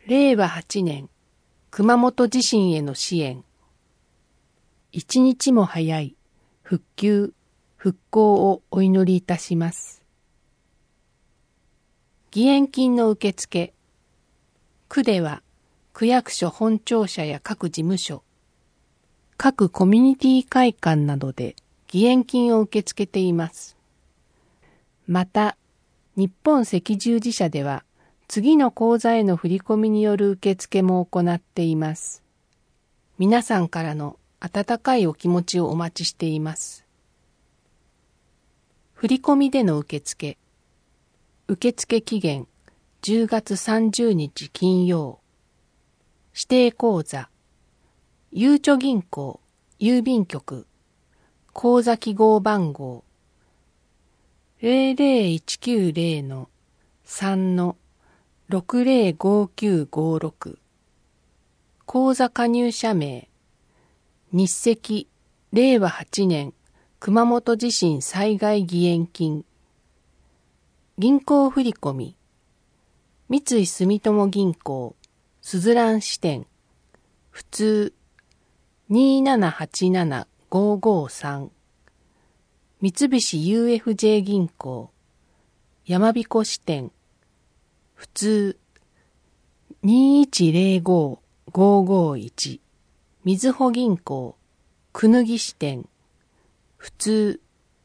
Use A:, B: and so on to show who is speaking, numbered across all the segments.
A: 令和8年熊本地震への支援。一日も早い復旧・復興をお祈りいたします。義援金の受付。区では区役所本庁舎や各事務所、各コミュニティ会館などで義援金を受け付けています。また、日本赤十字社では次の口座への振り込みによる受付も行っています。皆さんからの温かいお気持ちをお待ちしています。振り込みでの受付。受付期限10月30日金曜。指定口座。ゆうちょ銀行郵便局。口座記号番号。00190-3-605956。口座加入者名。日赤令和8年熊本地震災害義援金。銀行振込。三井住友銀行すずらん支店普通 2787-553。三菱 UFJ 銀行山彦支店普通 2105-551。みずほ銀行くぬぎ支店普通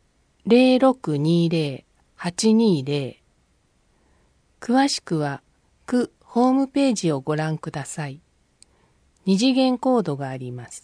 A: 0620-820。詳しくは区ホームページをご覧ください。二次元コードがあります。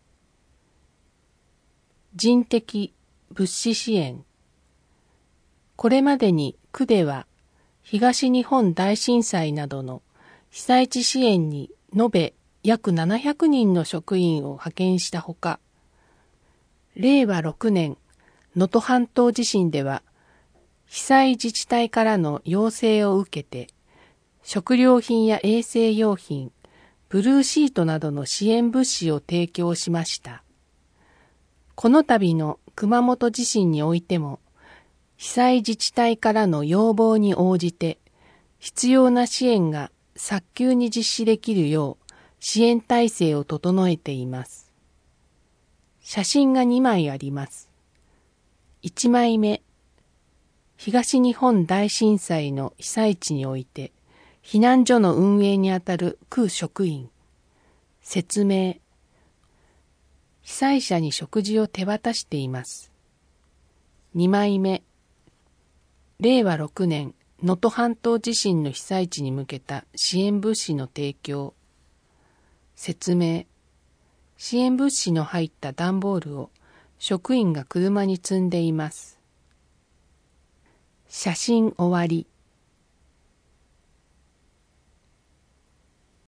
A: 人的物資支援。これまでに区では東日本大震災などの被災地支援に延べ約700人の職員を派遣したほか、令和6年能登半島地震では被災自治体からの要請を受けて食料品や衛生用品、ブルーシートなどの支援物資を提供しました。この度の熊本地震においても被災自治体からの要望に応じて必要な支援が早急に実施できるよう支援体制を整えています。写真が2枚あります。1枚目、東日本大震災の被災地において避難所の運営にあたる区職員。説明。被災者に食事を手渡しています。2枚目、令和6年能登半島地震の被災地に向けた支援物資の提供。説明。支援物資の入った段ボールを職員が車に積んでいます。写真終わり。